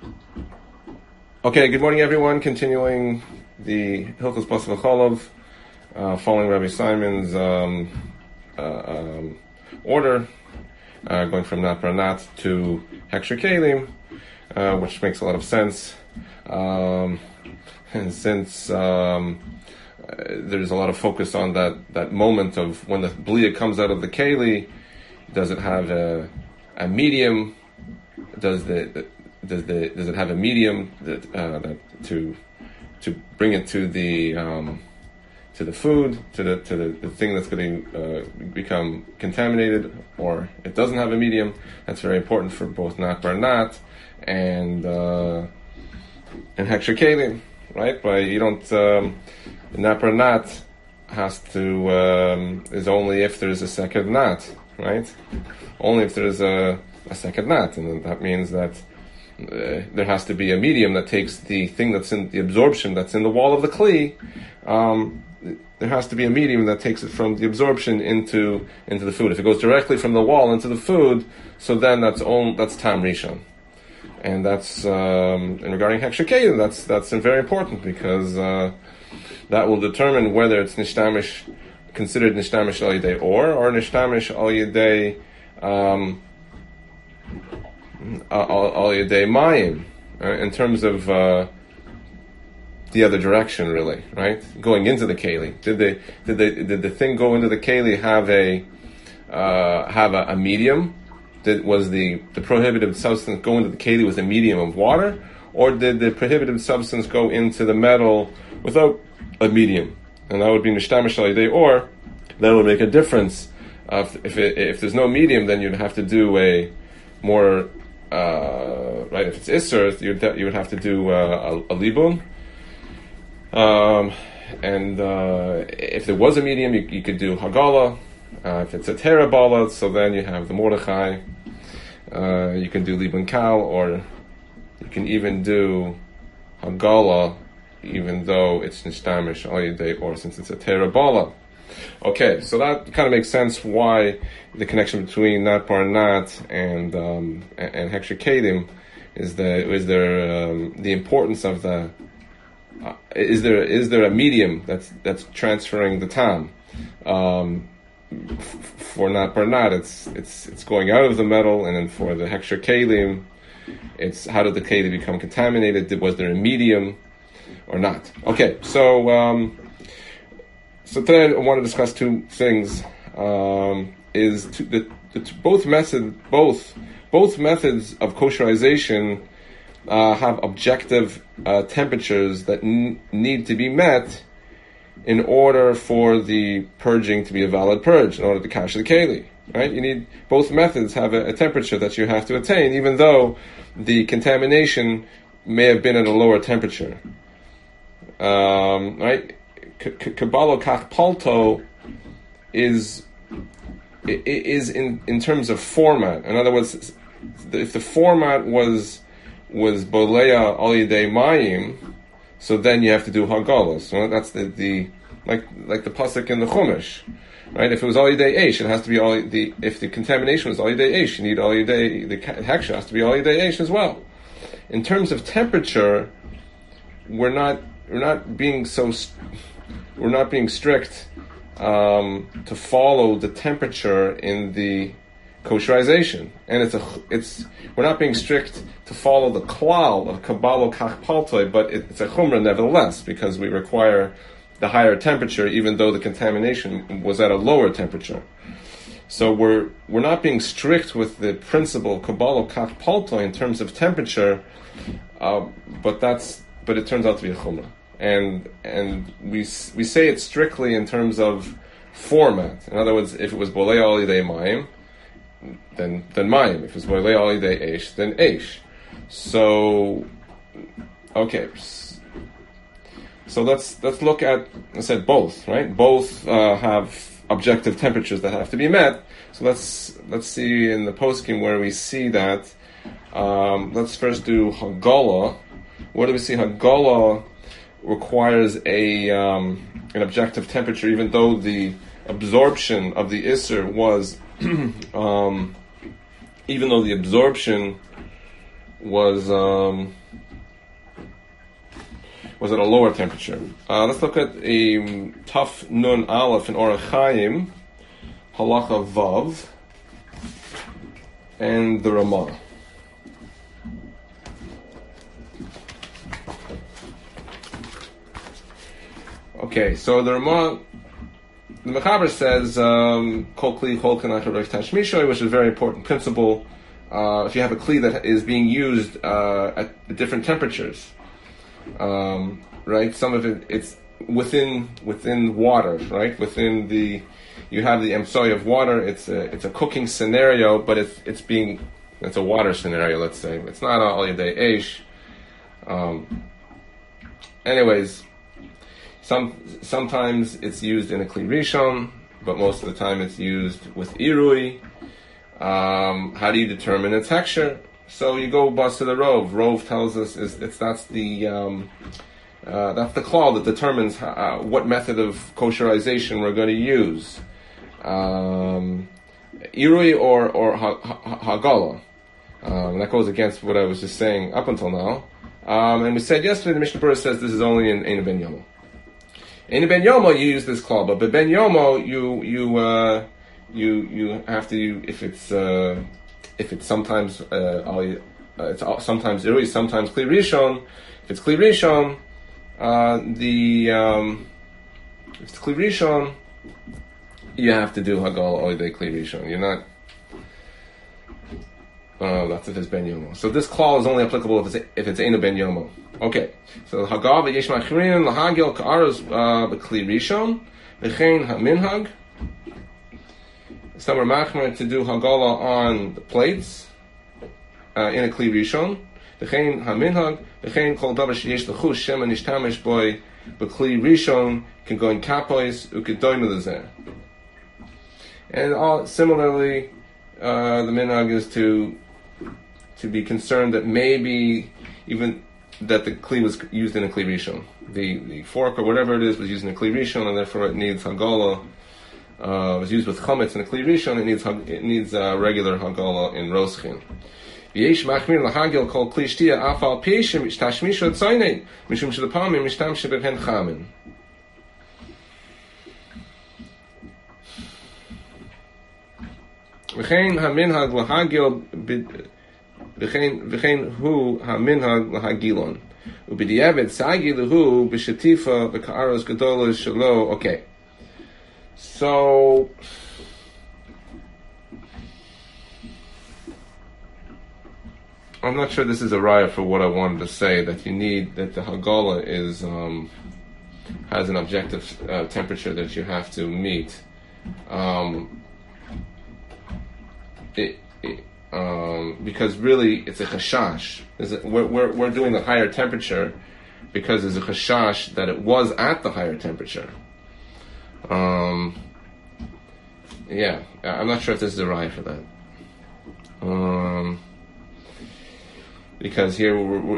Okay, good morning, everyone. Continuing the Hilchos Basar V'Cholov, following Rabbi Simon's order, going from Nat Bar Nat to Heksher Kelim, which makes a lot of sense. And since there's a lot of focus on that moment of when the Blia comes out of the Keli, does it have a medium? Does it have a medium that to bring it to the food, to the thing that's going to become contaminated, or it doesn't have a medium? That's very important for both Nat Bar Nat and Heksher Kelim, right? But you don't Nat Bar Nat has to is only if there's a second Nat, right? Only if there's a second Nat, and that means that there has to be a medium that takes the thing that's in the absorption that's in the wall of the Kli. There has to be a medium that takes it from the absorption into the food. If it goes directly from the wall into the food, so then that's Tam Rishon. And that's and regarding Heksher Kelim, that's very important, because that will determine whether it's considered nishtamish al yedei or nishtamish al yedei al yedei mayim, in terms of the other direction, really, right? Going into the keli, did the thing go into the keli have a medium? Was the prohibited substance go into the keli with a medium of water, or did the prohibited substance go into the metal without a medium? And that would be nishtamish al yedei or. That would make a difference. If there's no medium, then you'd have to do a more right. If it's isser, you would have to do a libun. And if there was a medium, you could do hagala. If it's a terabala, so then you have the Mordechai. You can do libun kal, or you can even do hagala, even though it's nishtamish al yedei or, since it's a terabala. Okay, so that kind of makes sense why the connection between Nat Bar Nat and Heksher Kelim is the importance of the is there a medium that's transferring the tam. For Nat Bar Nat, it's going out of the metal, and then for the Heksher Kelim, it's how did the Keli become contaminated? Was there a medium or not? Okay, so today I want to discuss two things. Both methods of kosherization have objective temperatures that need to be met in order for the purging to be a valid purge, in order to kasher the keli. Right? Both methods have a temperature that you have to attain, even though the contamination may have been at a lower temperature. Right? Kabbalah kach palto is in terms of format. In other words, if the format was boleya al yedei mayim, so then you have to do hagalos. So that's the like the pasuk in the Chumash, right? If it was al yedei eish, it has to be if the contamination was al yedei eish, you need al yedei, the heksher has to be al yedei eish as well. In terms of temperature, we're not being strict to follow the temperature in the kosherization, and we're not being strict to follow the klal of kabbalah kach paltoi, but it's a chumrah nevertheless, because we require the higher temperature, even though the contamination was at a lower temperature. So we're not being strict with the principle kabbalah kach paltoi in terms of temperature, but it turns out to be a chumrah. And we say it strictly in terms of format. In other words, if it was bolei al yedei mayim, then mayim. If it was bolei al yedei eish, then eish. So, okay. So let's look at, I said both, right? Both have objective temperatures that have to be met. So let's see in the poskim where we see that. Let's first do hagala. Where do we see hagala requires an objective temperature, even though the absorption of the Isser was, even though the absorption was at a lower temperature. Let's look at a Taf Nun Aleph in Orach Chaim, Halacha Vav, and the Ramah. Okay, so the Ramah, the Mechaber says, Kol Kli Chol Kanach Rosh Tashmishoy, which is a very important principle. If you have a Kli that is being used at different temperatures, right? Some of it's within water, right? You have the emsoy of water. It's a cooking scenario, but it's a water scenario. Let's say it's not al yedei eish. Anyways, sometimes it's used in a kli rishon, but most of the time it's used with irui. How do you determine its texture? So you go bus to the rov. Rov tells us that's the klal that determines what method of kosherization we're going to use. Irui or hagala. That goes against what I was just saying up until now. And we said yesterday the Mishnah Berurah says this is only in Ein Ben Yomo. In Ben Yomo you use this klal, but Ben Yomo you have to, if it's sometimes it's sometimes irui, sometimes kli rishon. If it's kli rishon, if it's kli rishon, you have to do hagal oidei kli rishon. You're not. That's if it's ben yomo. So this clause is only applicable if it's einu ben yomo. Okay. So hagal v'yesh machrin lahagil ka'aros b'kli rishon v'chein haminhag. Some are machmer to do hagala on the plates in a kli rishon. V'chein haminhag v'chein kol davar sheyesh l'chus shem nishtamish boy b'kli rishon can go in kapois ukedoyim lezer. And similarly, the minhag is to be concerned that maybe even that the kli was used in a kli rishon. The fork or whatever it is was used in a kli rishon, and therefore it needs hagala. Was used with chametz in a kli rishon. It needs regular hagala in roschin. V'yesh machmir lahagil kol kli shtia afal peishim tashmishu tzaynein mishum shedapamim mishtamshe b'pen chamin. V'chein haminhag lahagil v'chein hu haminhag lahagilon u'b'diavad sagi lehu b'shetifa v'ka'aros gadolos shelo. Okay. So, I'm not sure this is a raya for what I wanted to say, that the hagala has an objective temperature that you have to meet. Because really it's a chashash. We're doing the higher temperature because there's a chashash that it was at the higher temperature. Yeah, I'm not sure if this is a raya for that. Because here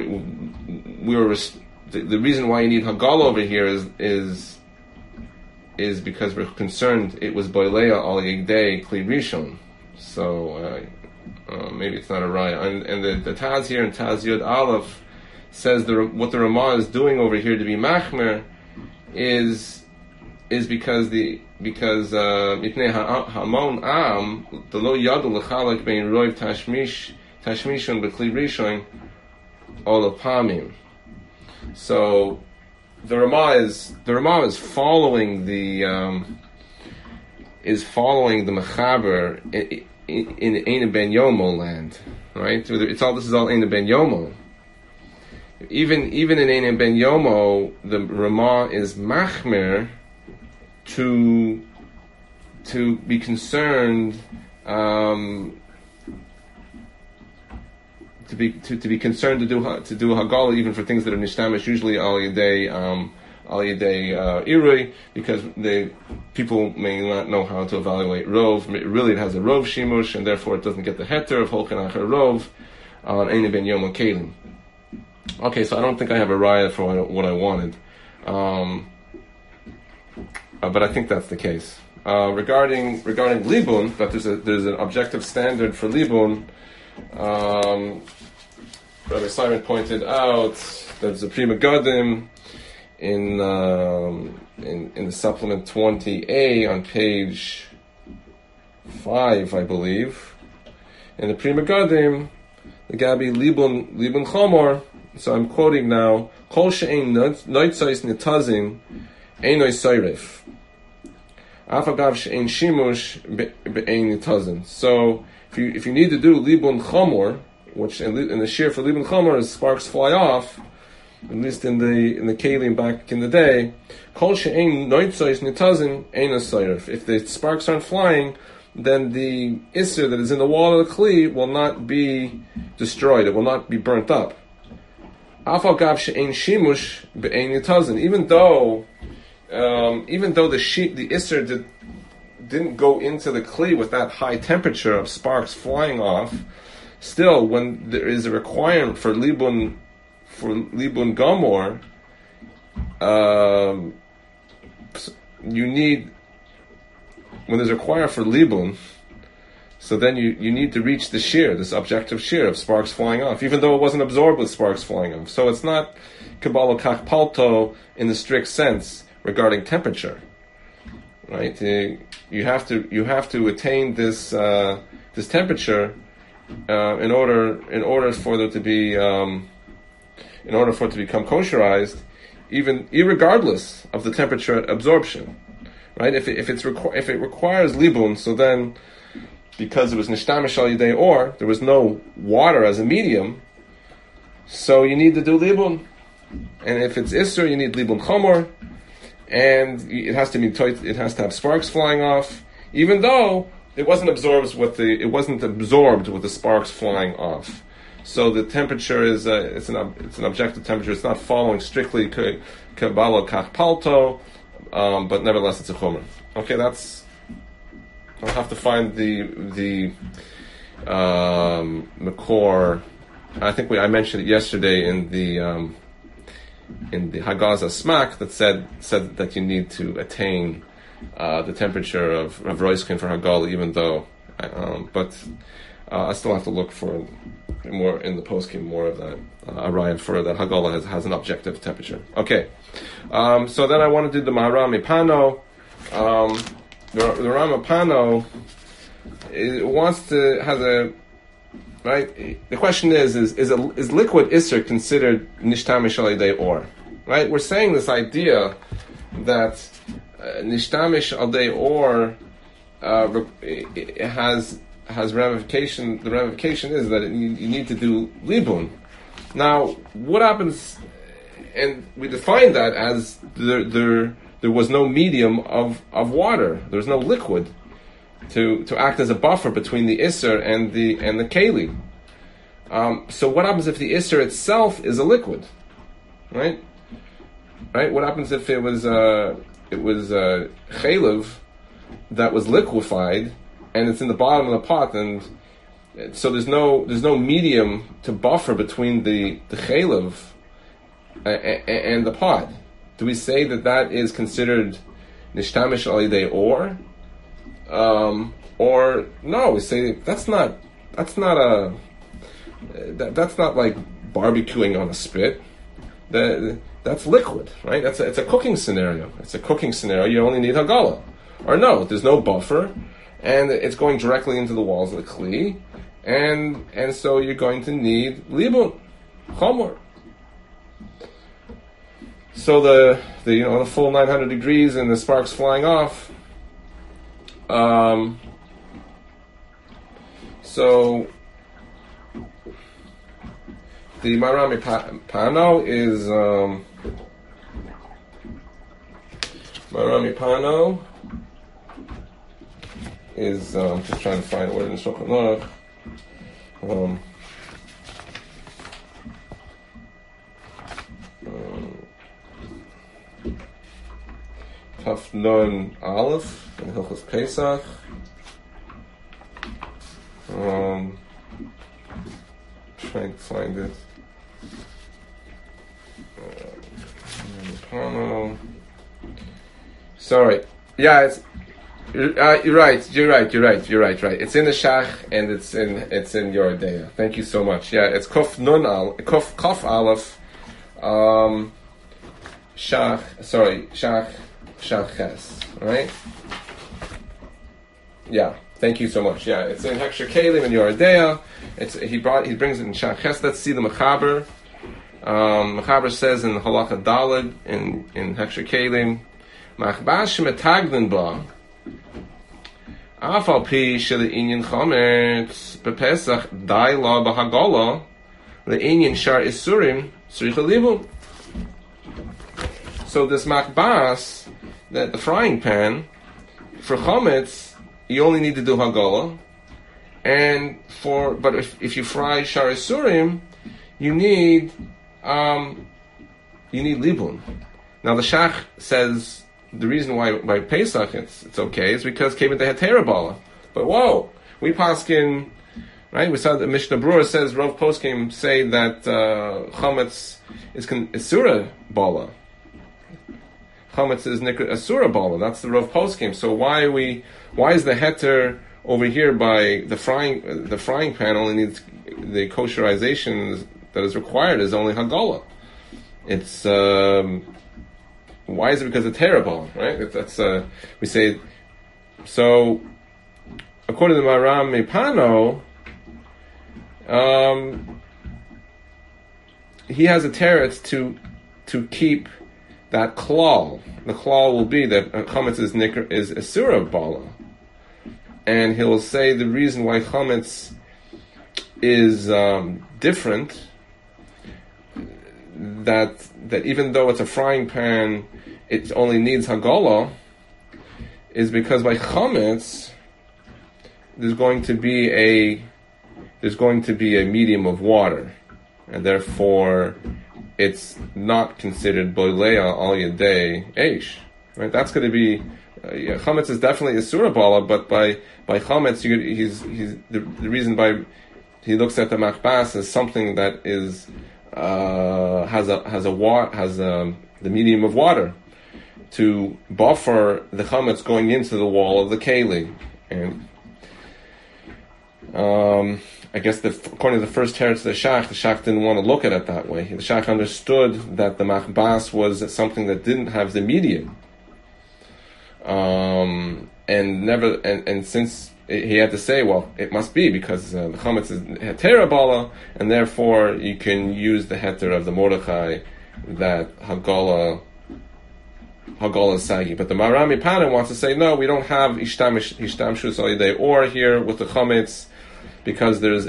the reason why you need hagal over here is because we're concerned it was boileya al yigdei kli rishon. So maybe it's not a raya. And the Taz here in Taz Yud Aleph says what the Ramah is doing over here to be machmer is because mitnei hamon am the lo yadu lechalak bein roiv tashmishon b'kli rishon ol pamim. So the Ramah is following the mechaber in Ein Ben Yomo land, right? This is all Ein Ben Yomo. Even in Ein Ben Yomo, the Ramah is machmer to be concerned, to be concerned to do hagala even for things that are nishtamish, usually al yedei irui, because people may not know how to evaluate rov. Really, it has a rov shimush, and therefore it doesn't get the heter of holchen acher rov on Ein Ben Yomo kelim. Okay, so I don't think I have a raya for what I wanted. But I think that's the case. Regarding libun, that there's an objective standard for libun. Rabbi Simon pointed out that the Pri Megadim in the supplement 20A on page 5, I believe, in the Pri Megadim, the Gabi Libun Chomor. So I'm quoting now: Kol she'ein noitzais nitazin einoi soirif. Afagav she'ein shimush be'ein nitazin. So if you need to do Libun Chomor, which in the shear for Libun Chomor is sparks fly off, at least in the Kalim back in the day, Kol she'ein noitzais nitazin einoi soirif. If the sparks aren't flying, then the Isser that is in the wall of the Kli will not be destroyed. It will not be burnt up. Even though the Isser didn't go into the Kli with that high temperature of sparks flying off, still, when there is a requirement for Libun Gomor, you need, when there's a requirement for Libun, so then you need to reach the shear, this objective shear of sparks flying off, even though it wasn't absorbed with sparks flying off. So it's not Kabbalah Kach Palto in the strict sense regarding temperature, right? You have to attain this temperature in order for it to be become kosherized, even irregardless of the temperature absorption, right? If it requires libun, so then, because it was nishtamish al yidei or, there was no water as a medium, so you need to do libun. And if it's isser, you need libun chomor, and it has to have sparks flying off, even though it wasn't absorbed with the sparks flying off. So the temperature is it's an objective temperature. It's not following strictly kabbalah kach palto, but nevertheless it's a chomer. Okay, I'll have to find the Makor. I think I mentioned it yesterday in the Hagaza Smak that said that you need to attain the temperature of Roiskin for Hagal, even though, but I still have to look for more in the poskim, more of that Arayan for that Hagala has an objective temperature. Okay, so then I want to do the Maharam Ipano. The Ramapano has a right. The question is liquid Isser considered nishtamish al yidei or? Right, we're saying this idea that nishtamish al yidei or has ramification. The ramification is that you need to do libun. Now, what happens? And we define that as there was no medium of water. There was no liquid to act as a buffer between the Isser and the Keli. So what happens if the Isser itself is a liquid? Right? What happens if it was chaylev that was liquefied and it's in the bottom of the pot, and so there's no medium to buffer between the chaylev and the pot? Do we say that is considered nishtamish al yidei or no? We say that's not like barbecuing on a spit. That's liquid, right? It's a cooking scenario. It's a cooking scenario. You only need hagala, or no? There's no buffer, and it's going directly into the walls of the kli, and so you're going to need libun chomor. So the full 900 degrees and the sparks flying off. So the Marami Pano is just trying to find where in the Shulchan Aruch. Taf Nun Aleph in Hilchos Pesach. Trying to find it. Sorry. Yeah, You're right. You're right. It's in the Shach and it's in your Deya. Thank you so much. Yeah, it's Kof Nun Al, Kof Aleph, Shach Ches. Right? Yeah. Thank you so much. Yeah, it's in Heksher Kalim and your Deya. He brings it in Shach Ches. Let's see the Mechaber. Mechaber says in Halacha Daled in Heksher Kalim, Machbash Metagden Ba. Afal pi shel inyan chometz bepesach dai la b'hagola le'inyan shar isurim tzricha libu. So this makbas, that the frying pan for chometz, you only need to do hagola, but if you fry shar isurim, you need libun. Now the Shach says, the reason why by Pesach it's okay is because Kevin they had Terabala. But whoa, we paskin, right? We saw the Mishnah Brura says Rav Poskim say that chametz is Surah Bala. Chametz is Surah Bala. That's the Rav Poskim. So why is the heter over here by the frying pan only needs the kosherization that is required is only Hagala. It's why is it? Because it's terrible, right? That's we say. So, according to Maram Mepano, he has a teretz to keep that klal. The klal will be that chametz is asura bala, and he'll say the reason why chametz is different. That even though it's a frying pan, it only needs hagala, is because by chametz there's going to be a medium of water, and therefore it's not considered boilea al yadei eish. Right? That's going to be chametz is definitely a surah bala, but by chametz he's the reason by he looks at the machbas as something that is has the medium of water to buffer the chametz going into the wall of the keli. And I guess according to the first teretz of the Shach didn't want to look at it that way. The Shach understood that the machbas was something that didn't have the medium, and since he had to say, well, it must be because the chametz is heter bala, and therefore you can use the heter of the Mordechai that Hagala sagi. But the Marami Pana wants to say, no, we don't have ishtamshus alidei or here with the chametz because there's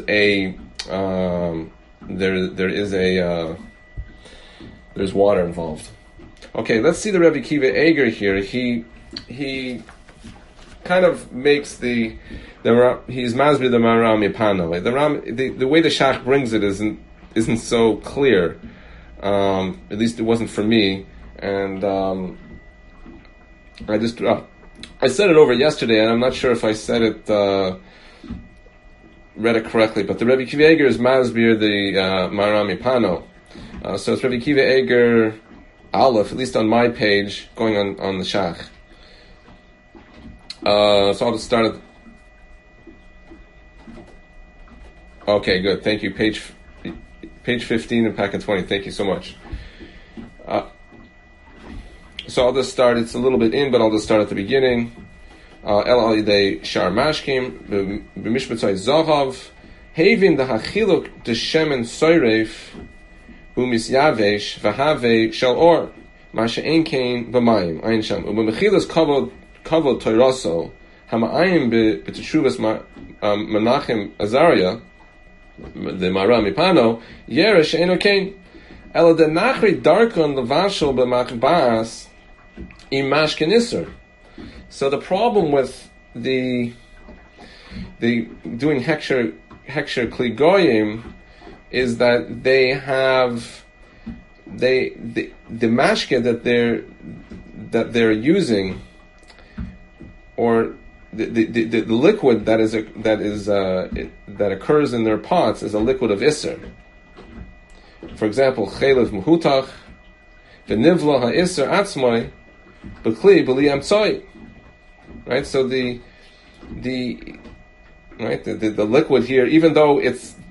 there's water involved. Okay, let's see the Rebbe Kiva Eger here. He kind of makes he's masbir the Maram Yipano. The way the Shach brings it isn't so clear. At least it wasn't for me. And I said it over yesterday, and I'm not sure if I said it read it correctly. But the Rebbe Kiva Eger is masbir the Maram Yipano. So it's Rebbe Kiva Eger Aleph, at least on my page, going on the Shach. So I'll just start at... Okay, good. Thank you. Page 15 in packet 20. Thank you so much. So I'll just start. It's a little bit in, but I'll just start at the beginning. El alidei shar mashkim b'mishpatzai zahav having the hachiluk de shemen soireif u'misyavesh v'havei shel or masha ein kain b'mayim ein sham u'b'mechilas kavod toiraso hama'ayim b'teshuvas Menachem Azaria the Maram Mipano yeresh ein okain ela de nachri darkon levashel b'machbas imashkin iser. So the problem with the doing heksher kli goyim is that they have the mashke that they're using, or the liquid that occurs in their pots is a liquid of iser. For example, chelev muhutach v'nivla ha'isser atzmai b'kli b'li amtzoi. right? So the liquid here, even though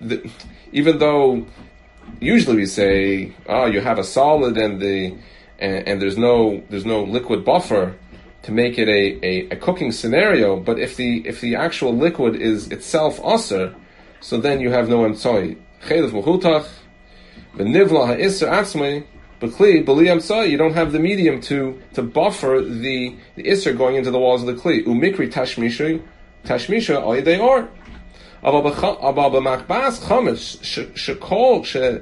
usually we say, oh, you have a solid and there's no liquid buffer to make it a cooking scenario. But if the actual liquid is itself aser, so then you have no emtsoi. Chelev muhutach, v'nivla ha'isser atzmei, b'kli b'li emtsoi. You don't have the medium to buffer the isser going into the walls of the kli. Umikri tashmisha al yedei or. אבל במחבס חומץ שכל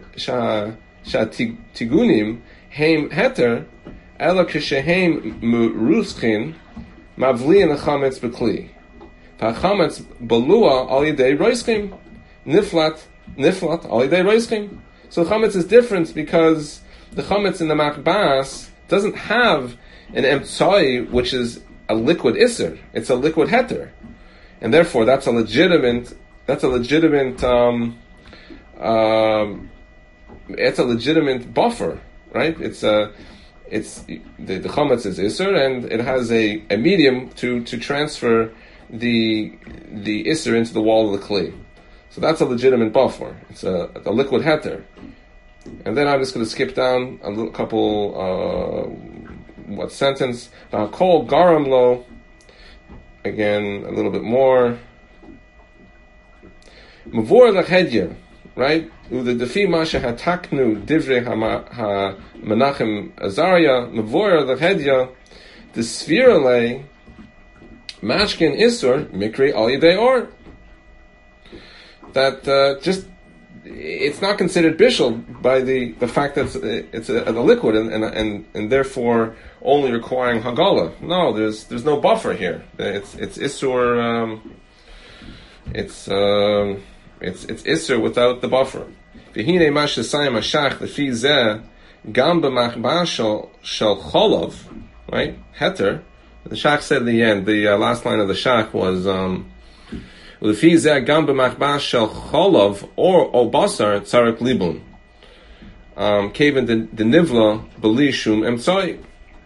שהטיגונים הם התר, אלא כשהם מרוסחים, מבליין החומץ בכלי. והחומץ בלוע על ידי רויסחים, נפלט על ידי רויסחים. So the chametz is different because the chametz in the machbas doesn't have an emtsoi, which is a liquid isser. It's a liquid heter. And therefore that's a legitimate it's a legitimate buffer, right? It's the chametz is iser, and it has a medium to transfer the iser into the wall of the kli. So that's a legitimate buffer. It's a liquid heter. And then I'm just going to skip down a little couple sentence. Kol garam lo. Again, a little bit more. Mavor lachedya, right? Uda defi masha hataknu divrei ha Menachem Azaria Mavor lachedya the svirale mashkin isur mikri al yedei or. That just it's not considered bishul by the fact that it's a liquid and therefore only requiring hagala. No, there's no buffer here. It's isur. It's isser without the buffer. V'hinei ma shesayim hashach lefi zeh gam b'machbah shel cholov, right? Heter. The shach said in the end. The last line of the shach was lefi zeh gam b'machbah shel cholov or basar tzarik libun. Kaven the nivla b'li shum emtsoi.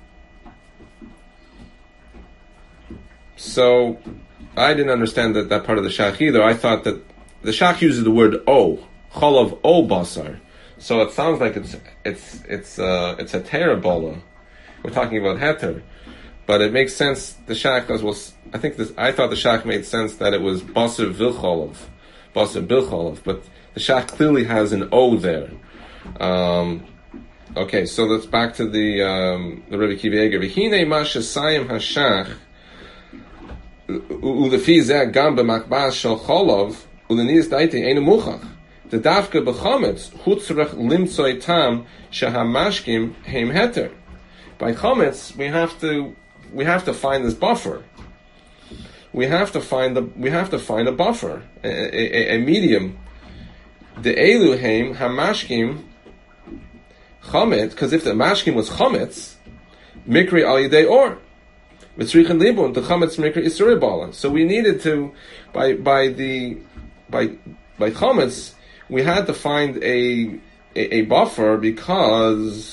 So I didn't understand that part of the shach either. I thought that the shach uses the word o, cholav o basar, so it sounds like it's a terabola. We're talking about heter, but it makes sense. The shach as well. I thought the shach made sense that it was basar vilcholov, basar bilcholov, but the shach clearly has an o there. Okay, so let's back to the Rebbe Kiva Eger. V'hinei ma shesayim hashach ulefi zeh gam b'makbas shel cholov. The dafka b'chametz chutzrach limtzoi tam shehamashkim heim heter. By chametz, we have to find this buffer. We have to find a buffer, a medium. The elu heim hamashkim chametz, because if the mashkim was chametz, mikri al yedei or. Mitzrichin libun the chametz mikri isuri bala. So we needed to by chametz, we had to find a buffer because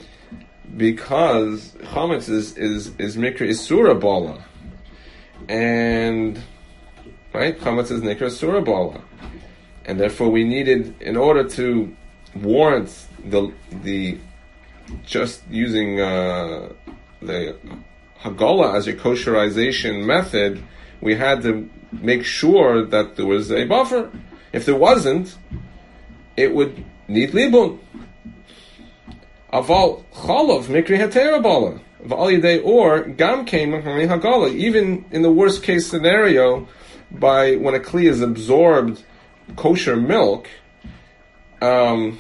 chametz is mikra isura bala, and right chametz is mikra isura bala, and therefore we needed, in order to warrant the just using the hagala as a kosherization method, we had to make sure that there was a buffer. If there wasn't, it would need libun. Aval cholov mikri hetera bala. V'al yedei or gam came hagala. Even in the worst case scenario, by when a kli is absorbed kosher milk, or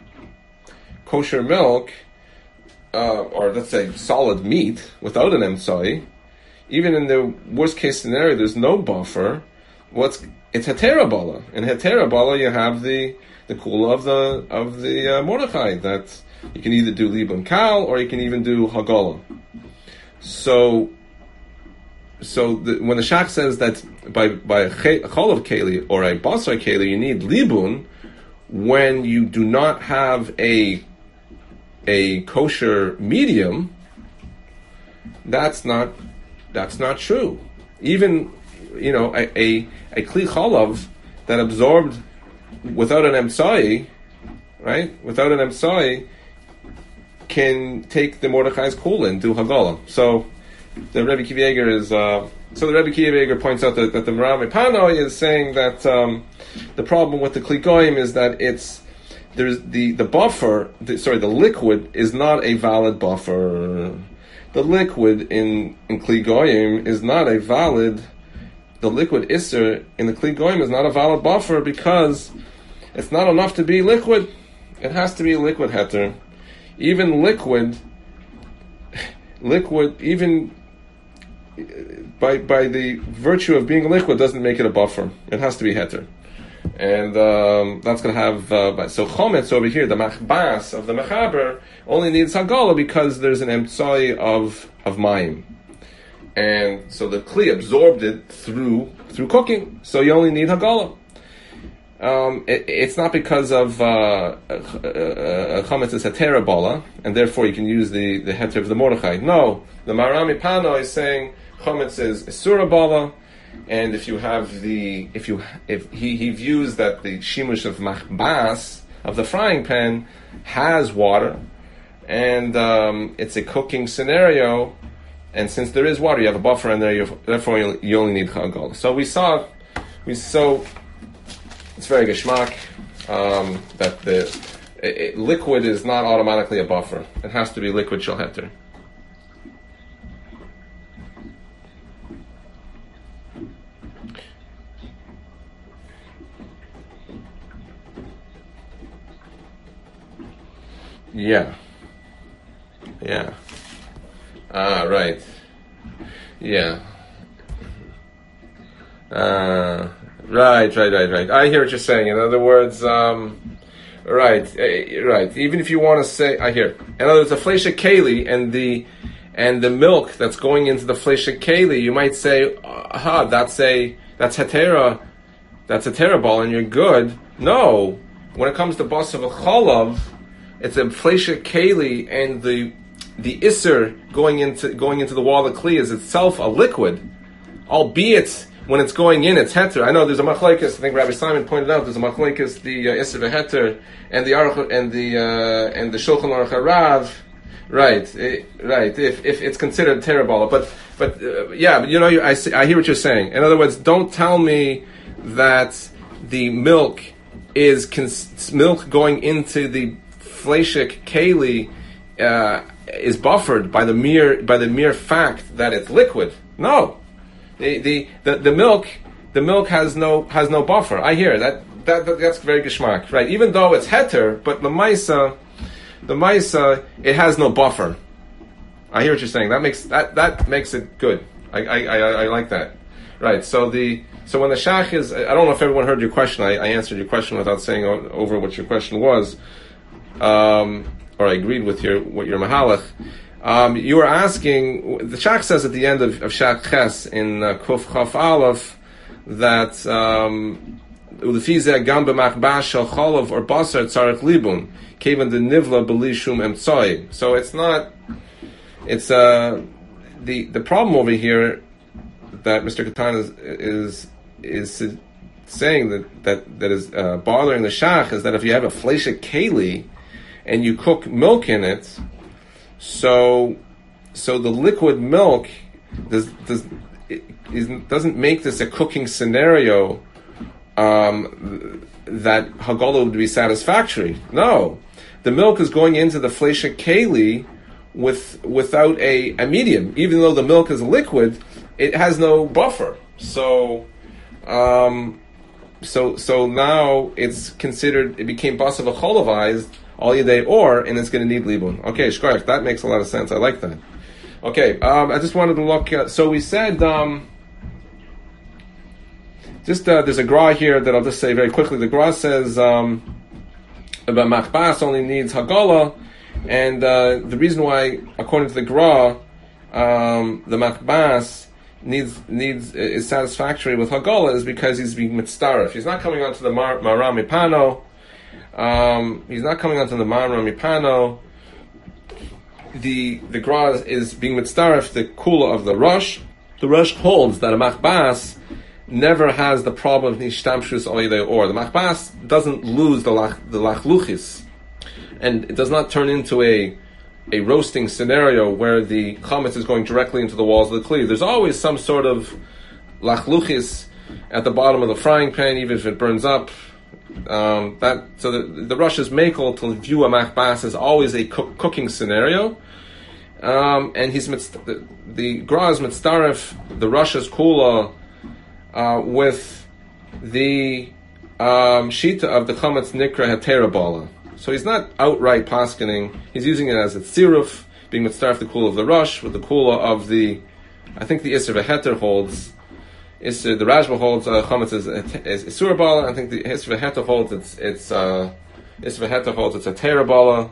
let's say solid meat without an emtsai, even in the worst case scenario, there's no buffer. It's hetera bala. In hetera bala, you have the kula of the Mordechai, that you can either do libun kal or you can even do hagala. So when the shach says that by a cholav keli or a basar keli you need libun, when you do not have a kosher medium, that's not That's not true. Even, a kli chalav that absorbed without an emtsai, right? Without an emtsai, can take the Mordechai's kula and do hagala. So the Rebbe Kiva Eger is. So the Rebbe Kiva Eger points out that the Marami Panoi is saying that the problem with the kli goyim is that there's the buffer. The liquid is not a valid buffer. The liquid in kli goyim is not a valid. The liquid isser in the kli goyim is not a valid buffer because it's not enough to be liquid. It has to be liquid heter. Even liquid, even by the virtue of being liquid, doesn't make it a buffer. It has to be heter, and that's going to have. So chometz over here, the machbas of the mechaber, only needs hagala because there's an emtsai of mayim, and so the kli absorbed it through cooking. So you only need hagala. It's not because of chometz is hetera bala, and therefore you can use the heter of the Mordechai. No, the Marami Pano is saying chometz is surah bala, and if he views that the shimush of machbas of the frying pan has water, and it's a cooking scenario, and since there is water, you have a buffer in there. Therefore, you only need hagala. So we saw. It's very geschmack that the liquid is not automatically a buffer. It has to be liquid shel heter. Yeah. Right. Yeah. Right. I hear what you're saying. In other words, right. Even if you want to say, I hear. In other words, the flesha keli and the milk that's going into the flesha keli, you might say, that's hetera ball, and you're good. No, when it comes to bas of a chalav, it's a flesha keli, and the iser going into the wall of the kli is itself a liquid, albeit. When it's going in, it's heter. I know there's a machlekes. I think Rabbi Simon pointed out there's a machlekes, the iser v'heter and the Shulchan Aruch Harav. Right. If it's considered terrible, but I hear what you're saying. In other words, don't tell me that the milk is milk going into the fleshik keli is buffered by the mere fact that it's liquid. No. The milk has no buffer. I hear that's very geschmack, right? Even though it's heter, but the maisa it has no buffer. I hear what you're saying. That makes it good. I like that, right? So when the shach is, I don't know if everyone heard your question. I answered your question without saying over what your question was, or I agreed with what your mahalach. You were asking, the Shach says at the end of Shach Ches in Kuf Chaf Aleph that Ulefizeh gam b'machbas shel cholav or basar tzarech libun kevan de nivla b'li shum emtzoi. So it's the problem over here that Mr. Katan is saying that is bothering the Shach is that if you have a flesha keli and you cook milk in it. So the liquid milk doesn't make this a cooking scenario that hagala would be satisfactory. No, the milk is going into the flesha keli without a medium. Even though the milk is liquid, it has no buffer. So now it's considered. It became basav cholavized. All yedei or, and it's going to need libun. Okay, shkoyach, that makes a lot of sense. I like that. Okay, I just wanted to look. So we said, there's a gra here that I'll just say very quickly. The gra says about machbas only needs hagala, and the reason why, according to the gra, the machbas is satisfactory with hagala is because he's being mitzdaref. He's not coming onto the marami pano. He's not coming onto the Marami Pano. The Gra is being mitzdaref the kula of the rush, The Rosh holds that a machbas never has the problem of nishtamshus oidei or. The machbas doesn't lose the lachluchis, and it does not turn into a roasting scenario where the chametz is going directly into the walls of the kli. There's always some sort of lachluchis at the bottom of the frying pan, even if it burns up. So the Rosh is makel to view a machbas as always a cooking scenario. And he's the Gra is mitzdaref the Rosh's kula with the shita of the chametz nikra heterabala. So he's not outright paskening. He's using it as a tziruf, being mitzdaref the kula of the Rosh with the kula of the. I think the Isser v'heter holds. The Rashba holds chametz is isur bala. I think the Isser v'heter holds it's Isser v'heter holds it's a terabala.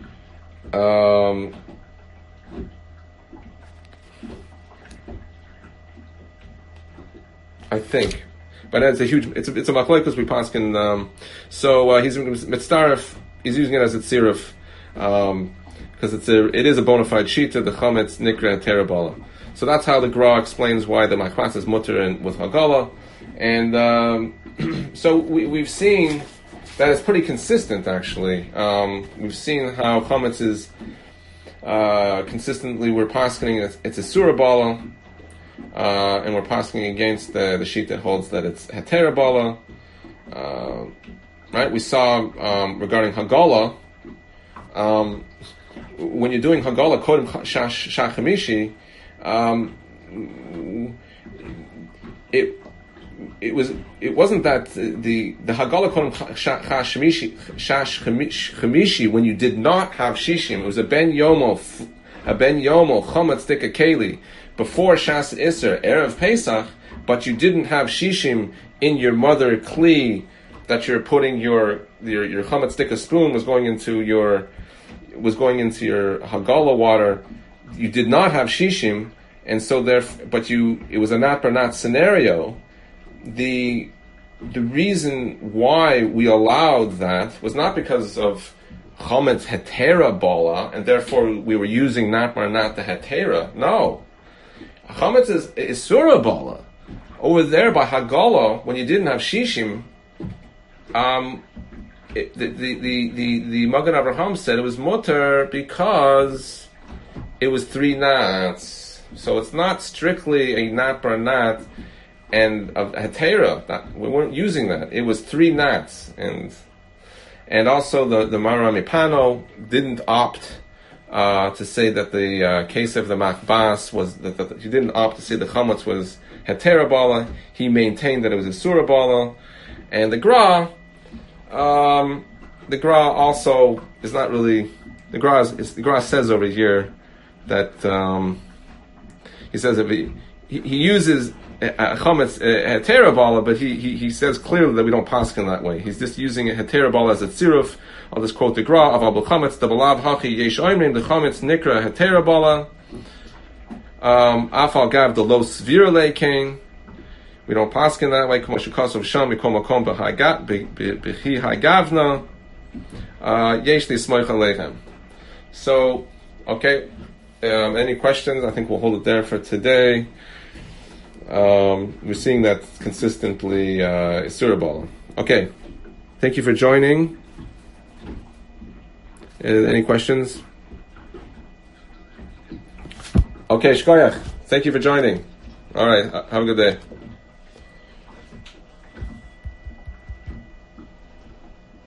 I think, but it's a huge. It's a machlokes we paskin. So he's mitzdaref. He's using it as a tziruf because it is a bona fide shita. The chametz nikra and terabala. So that's how the Gra explains why the machbas is mutter and with hagala, and so we've seen that it's pretty consistent. Actually, we've seen how chametz is consistently we're paskening it's a surabala. And we're passing against the sheet that holds that it's heterabala. Right? We saw regarding Hagala, when you're doing Hagala Kodem Shachamishi, it wasn't that the Hagala Kodem Shachamishi when you did not have Shishim, it was a Ben Yomo Chometz Dika Keli before Shas Isser, Erev Pesach, but you didn't have Shishim in your mother Kli that you're putting your Chametz Dika spoon was going into your Hagala water. You did not have Shishim, and so it was a not per not scenario. The reason why we allowed that was not because of Chametz Hetera Bala, and therefore we were using not per not the Hetera. No. Chametz is Surah Bala. Over there by Hagala, when you didn't have Shishim, the Magen Avraham said it was mutter because it was 3 nats. So it's not strictly a nat bar nat and a hetera. We weren't using that. It was 3 nats, and also the Marami Pano didn't opt to say that the case of the machbas was that he didn't opt to say the chametz was heterabala. He maintained that it was a surabala, and the Gra also is not really the Gra says over here that he says if he uses chametz heterabala, but he says clearly that we don't paskin that way. He's just using a heterabala as a tziruf. I'll just quote the Gra of Abu Chametz the Balav Hachi Yesh Oimrim the Chametz Nikra Heterabala Afal Gav the Lo Svir Leikain. We don't paskin that way. K'mo Shukasov Sham Mikom Makom B'Chi Hagavna Yesh Nismoich Aleichem. So, okay. Any questions? I think we'll hold it there for today. We're seeing that consistently Surabala. Okay. Thank you for joining. Any questions? Okay, Shkoyach. Thank you for joining. All right. Have a good day.